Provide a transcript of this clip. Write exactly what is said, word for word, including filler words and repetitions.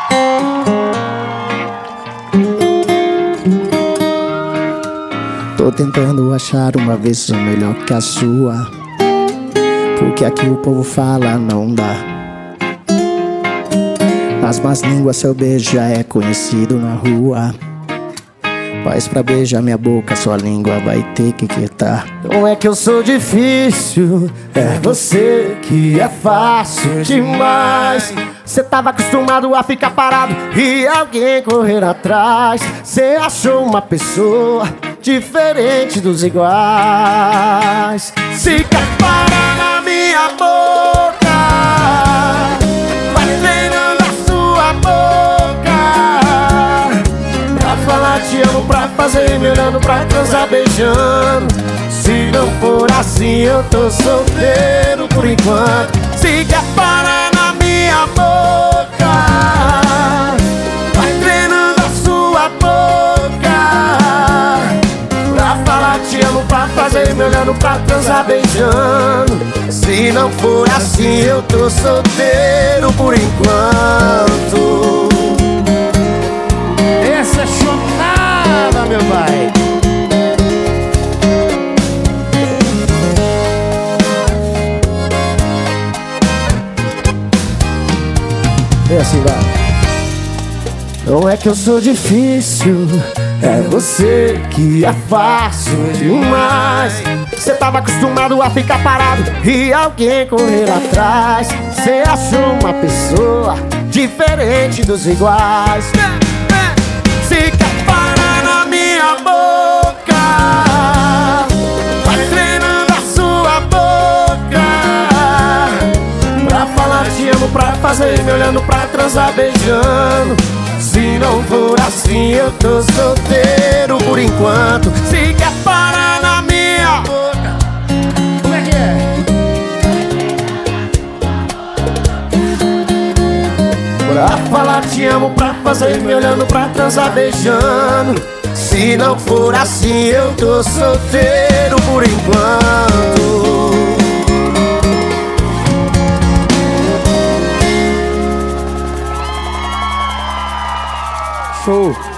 Tô tentando achar uma versão melhor que a sua, porque aqui o povo fala não dá. Nas más línguas seu beijo já é conhecido na rua, mas pra beijar minha boca sua língua vai ter que quietar. Não é que eu sou difícil, é você que é fácil demais. Cê tava acostumado a ficar parado e alguém correr atrás. Cê achou uma pessoa diferente dos iguais. Se quer parar na minha boca, vai treinando a sua boca, pra falar te amo, pra fazer me olhando, pra transar beijando. Se não for assim eu tô solteiro por enquanto. Se quer parar na minha boca, vai treinando a sua boca, pra falar te amo, pra fazer me olhando, pra transar beijando. Se não for assim eu tô solteiro por enquanto. Essa é chonada, meu pai. É assim, vai. Não é que eu sou difícil, é você que é fácil demais. Cê tava acostumado a ficar parado e alguém correr atrás. Cê achou uma pessoa diferente dos iguais. Se quer parar na minha boca, vai treinando a sua boca, pra falar te amo, pra fazer me olhando, pra transar beijando. Se não for assim eu tô solteiro por enquanto. Se quer parar na minha boca, Como é que é? pra falar te amo, pra fazer me olhando, pra transar beijando. Se não for assim eu tô solteiro por enquanto. Show!